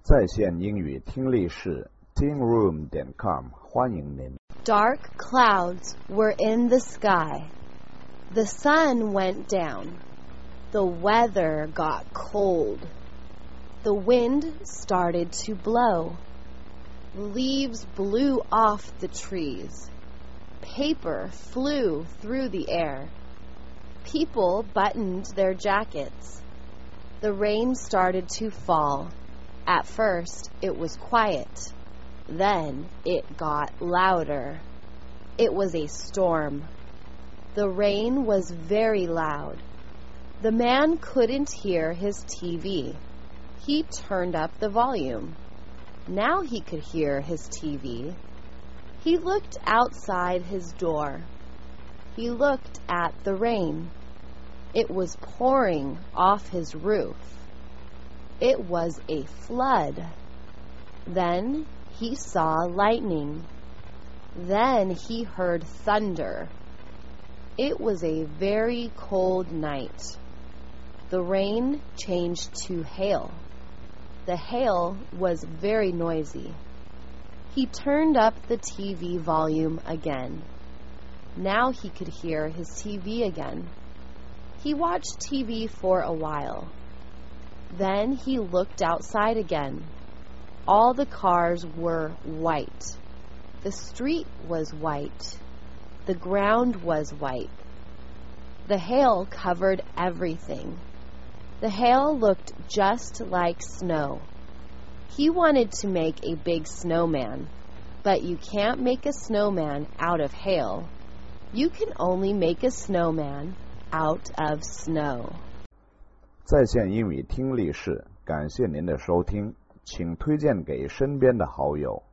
在线英语听力室 tingroom.com 欢迎您。 Dark clouds were in the sky. The sun went down. The weather got cold. The wind started to blow. Leaves blew off the trees. Paper flew through the air. People buttoned their jackets. The rain started to fall. At first, it was quiet. Then it got louder. It was a storm. The rain was very loud. The man couldn't hear his TV. He turned up the volume. Now he could hear his TV. He looked outside his door. He looked at the rain. It was pouring off his roof. It was a flood. Then he saw lightning. Then he heard thunder. It was a very cold night. The rain changed to hail. The hail was very noisy. He turned up the TV volume again. Now he could hear his TV again. He watched TV for a while. Then he looked outside again. All the cars were white. The street was white. The ground was white. The hail covered everything. The hail looked just like snow. He wanted to make a big snowman, but you can't make a snowman out of hail. You can only make a snowman out of snow. 在线英语听力室，感谢您的收听，请推荐给身边的好友。